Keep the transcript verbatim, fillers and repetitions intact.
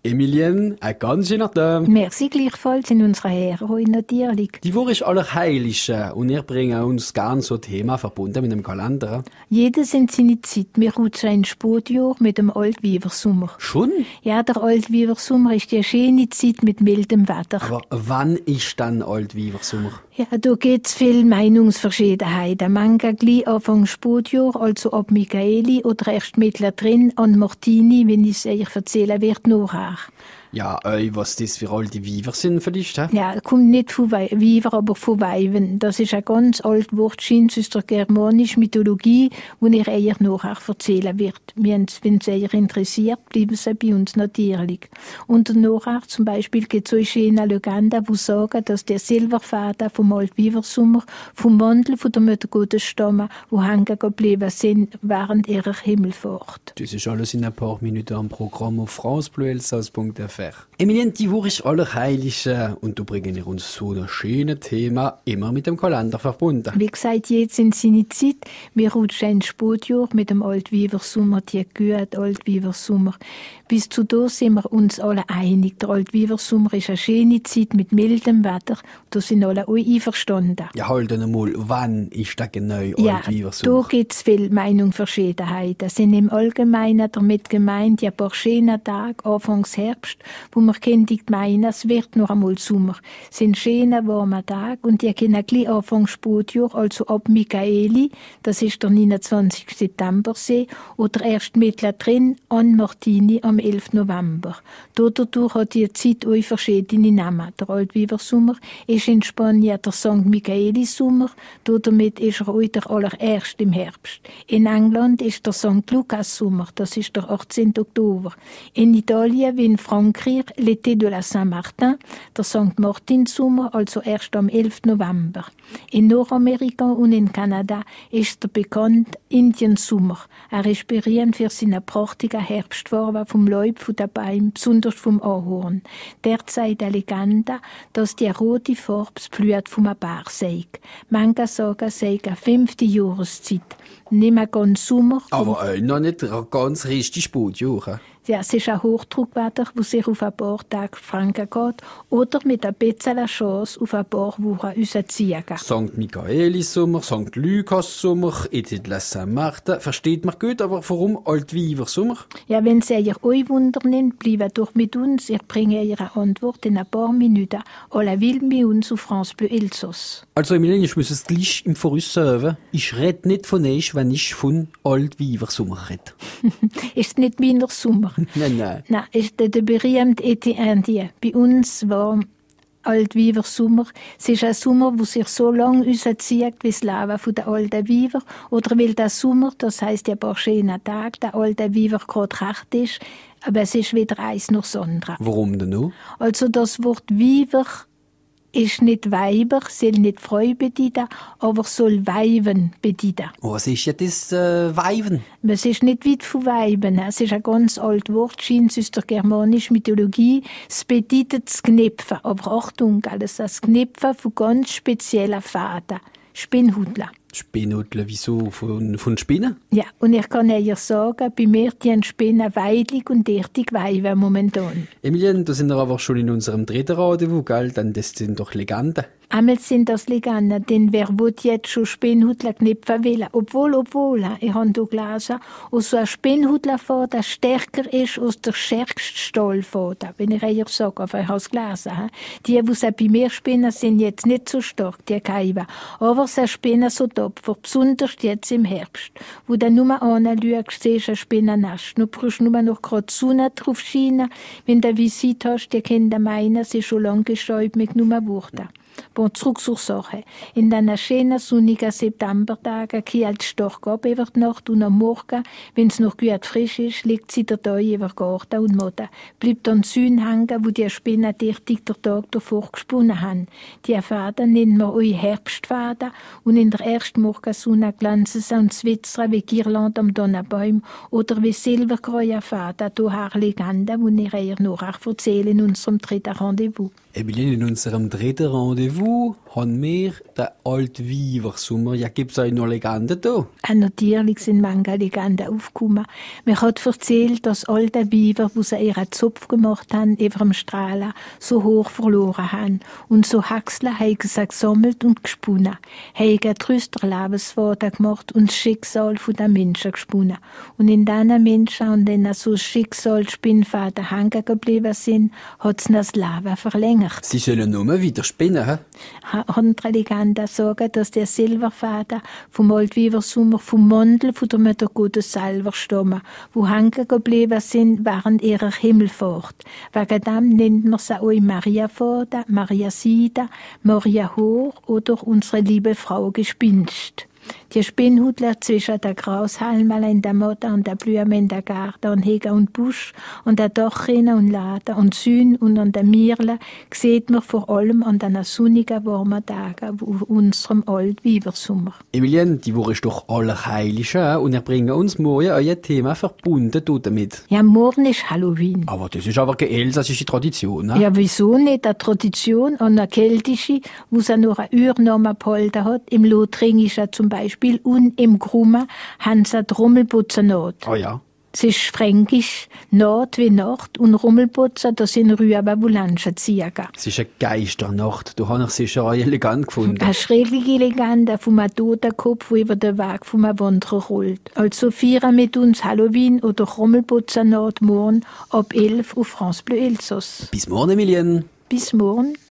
Emilien, ein ganz schöner Tag. Merci gleichfalls in unserer Ehre natürlich. Die Woche ist Allerheilige und wir bringen uns gern so Thema verbunden mit dem Kalender. Jedes in seine Zeit. Wir rutschen ins Spotjahr mit dem Altwieversommer. Schon? Ja, der Altwieversommer ist die schöne Zeit mit mildem Wetter. Aber wann ist dann Altwieversommer? Ja, da gibt's viel Meinungsverschiedenheiten. Manche gleich Anfang Spotjahr, also ab Michaeli oder erst mittendrin an Martini, wenn ich es euch erzählen werde, nachher. Ja, äh, was das für alte Weiber sind vielleicht, hä? Ja, kommt nicht von Weiber, aber von Weiben. Das ist ein ganz altes Wort, scheint aus der germanischen Mythologie, wo ich euch nachher erzählen werde. Wenn es euch interessiert, bleiben sie bei uns natürlich. Und nachher zum Beispiel gibt es so eine schöne Legende, die sagen, dass der Silberfaden vom Altwieversommer vom Mantel von der Mutter Gottes stammen, wo hängen geblieben sind während ihrer Himmelfahrt. Das ist alles in ein paar Minuten am Programm auf france bleu elsass punkt f r. Emilien, die Woche ist Allerheilige und da bringen wir uns so ein schönes Thema immer mit dem Kalender verbunden. Wie gesagt, jetzt in seine Zeit. Wir rutschen ins Spotjahr mit dem Altwieversommer, die gute Altwieversommer. Bis zu da sind wir uns alle einig. Der Altwieversommer ist eine schöne Zeit mit mildem Wetter. Da sind alle auch einverstanden. Ja, halt einmal, wann ist der genau Ja, Altwieversommer? da gibt es viele Meinungsverschiedenheiten. Es sind im Allgemeinen damit gemeint, ja, ein paar schöne Tage, Anfangs Herbst, wo man kennt meinen, es wird noch einmal Sommer. Es sind schöne, warme Tage und die können gleich Anfang Spotjahr, also ab Michaeli, das ist der neunundzwanzigsten September sein, oder erst mittendrin an Martini am elften November. Dadurch hat die Zeit auch verschiedene Namen. Der Altwieversommer ist in Spanien der Sankt Michaelis-Sommer, damit ist er auch der allererste im Herbst. In England ist der Sankt Lukas-Sommer, das ist der achtzehnten Oktober. In Italien wie in Frankreich l'été de la Saint-Martin, der Sankt Martin-Sommer, also erst am elften November. In Nordamerika und in Kanada ist der bekannt Indiensommer. Er ist berühmt für seine prächtigen Herbstfarben vom Laub der Bäume, besonders vom Ahorn. Derzeit eine Legende, dass die rote Farbe das Blut vom Bär sei. Manche sagen, es sei eine fünfte Jahreszeit. Nicht mehr ganz Sommer. Aber äh, noch nicht ganz richtig Spotjahr. Ja, es ist ein Hochdruckwetter, das sich auf ein paar Tage franken geht oder mit ein bisschen Chance auf ein paar Wochen rausziehen kann. Sankt Michaelis-Sommer, Sankt Lukas-Sommer, Été de la Saint-Martin. Versteht man gut, aber warum Altwieversommer? Ja, wenn Sie euch Wunder nimmt, bleiben doch mit uns. Ich bringe Ihre Antwort in ein paar Minuten. Alle will bei uns auf France Bleu Elsass. Also Emilien, ich muss es gleich im Voraus sagen. Ich rede nicht von euch, wenn ich von Altwieversommer rede. Ist nicht Wiener Sommer? Nein, nein. Nein, ist der, der berühmte Été Indien. Bei uns war Altwieversommer. Es ist ein Sommer, wo sich so lange rauszieht, wie das Leben von den alten Weiber. Oder weil der Sommer, das heisst ja ein paar schöne Tage, der alte Weiber gerade recht ist. Aber es ist weder eins noch das andere. Warum denn noch? Also das Wort Weiber ist nicht Weiber, soll nicht Frau bedeuten, aber soll Weiben bedeuten. Was ist ja das äh, Weiben? Es ist nicht weit von Weiben. Es ist ein ganz altes Wort, scheint aus der germanischen Mythologie. Es bedeutet das Knipfen. Aber Achtung, alles das Knipfen von ganz speziellen Fäden. Spinnhudler. Spinnhudler, wieso? Von, von Spinnen? Ja, und ich kann euch sagen, bei mir die Spinnen weidlich und dichtig weiben momentan. Emilien, da sind wir aber schon in unserem dritten Rendezvous, gell? Dann das sind doch Legenden. Einmal sind das Legenden, denn wer will jetzt schon Spinnhudler knipfen will? Obwohl, obwohl, ich habe hier gelesen, dass so ein Spinnhudlerfaden stärker ist als der stärkste Stahlfaden. Wenn ich euch sage, aber ich habe es gelesen. Die, die sie bei mir spinnen, sind jetzt nicht so stark, die Keiben. Aber sie spinnen so tapfer, besonders jetzt im Herbst. Wo du nur anschaust, siehst du ein Spinnennest. Du brauchst nur noch gerade die Sonne drauf scheinen. Wenn du eine Visite hast, die Kinder meinen, sie ist schon lange gestäubt mit nur Worten. Bon, zurück zur Sache. In diesen schönen, sonnigen Septembertagen kühlt es stark ab über die Nacht und am Morgen, wenn es noch gut frisch ist, liegt sie der Tag über Garten und Motten. Bleibt an Süden hängen, wo die Spinnen dichtig der Tag davor gesponnen haben. Die Fäden nennen wir auch Herbstfäden und in der ersten Morgensonne glänzen sie und zwitzern wie Girlande am Donnenbaum oder wie silbergraue Fäden durch eine Legende, die ich euch nachher erzähle in unserem dritten Rendezvous. Emilien, in unserem dritten Rendezvous Savez-vous, haben wir den alten Weibersommer? Ja, gibt's auch noch Legenden da? Ja, natürlich sind manche Legenden aufgekommen. Mir hat erzählt, dass alte Weiber, die sie ihren Zopf gemacht haben, über dem Strahlen, so hoch verloren haben. Und so Haxler haben sie gesammelt und gesponnen. Haben trüster Lebensfaden gemacht und das Schicksal der Menschen gesponnen. Und in diesen Menschen, an denen so Schicksalsspinnfaden hängen geblieben sind, hat sie das Leben verlängert. Sie sollen nur wieder spinnen, hä? Andere Legenden sagen, dass der Silberfaden vom Altweibersommer vom Mandel von der Mutter Gottes selber stammen, wo hängen geblieben sind während ihrer Himmelfahrt. Wegen dem nennt man sie auch Mariafaden, Mariasida, Maria Hoch oder unsere liebe Frau Gespinst. Die Spinnhutler zwischen der Graushalmele in der Motte und der Blume in der Garten und Hege und Busch und der Dachrinne und Lade und Sün und an der Mirle sieht man vor allem an den sonnigen, warmen Tagen auf unserem Altweibersommer. Emilien, die Woche ist doch Allerheiligen und ihr bringt uns morgen euer Thema verbunden damit. Ja, morgen ist Halloween. Aber das ist aber keine elsässische Tradition, ne? Ja, wieso nicht? Eine Tradition, eine keltische, wo es nur eine Urnamen behalten hat. Im Lothringischen zum Beispiel und im Grummen haben sie die Rummelputzennaht. Oh ja. Es ist fränkisch, Naht wie Nacht und Rummelputzen, das sind Rüben, die Lanschen ziehen. Es ist eine Geisternacht. Du hast sicher eine Legende gefunden. Eine schräge Legende vom Totenkopf, der über den Weg vom Wanderer rollt. Also feiern mit uns Halloween oder Rummelputzennaht morgen ab elf auf France Bleu Elsass. Bis morgen, Emilien. Bis morgen.